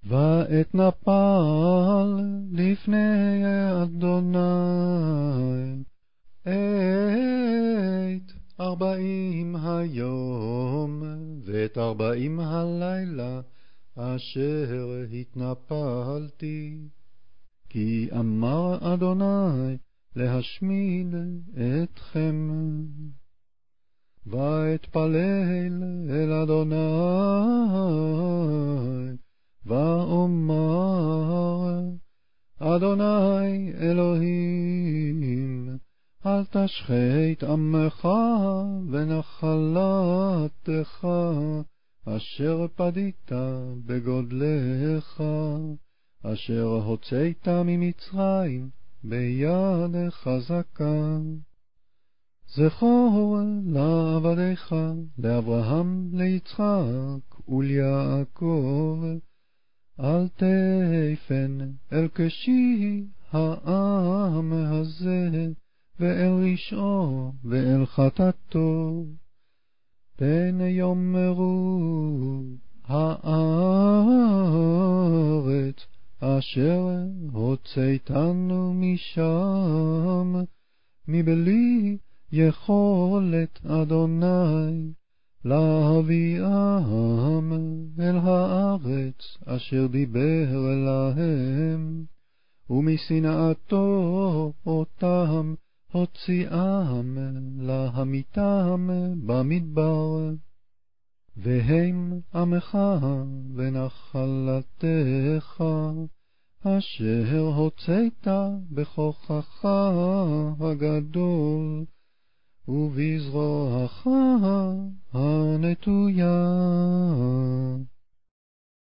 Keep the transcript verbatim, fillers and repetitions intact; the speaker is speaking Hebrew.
ואתנפל לפני אדוני את ארבעים היום ואת ארבעים הלילה אשר התנפלתי. כי אמר אדוני להשמיד אתכם. ואתפלל אל אדוני ואומר, אדוני אלוהים, אל תשחית עמך ונחלתך אשר פדית בגודלך, אשר הוצאת ממצרים ביד חזקה. זכור לעבדיך, לאברהם, ליצחק וליעקב, אל תפן אל קשי העם הזה, ואל רשעו ואל חטאתו. פן יאמרו הארץ אשר הוצאתנו משם, מבלי יכולת אדוני להביאם אל הארץ אשר דיבר להם, ומשנאתו אותם הוציאם להמיתם במדבר. והם עמך ונחלתך אשר הוצאת בכוחך הגדול ובזרועך הנטויה.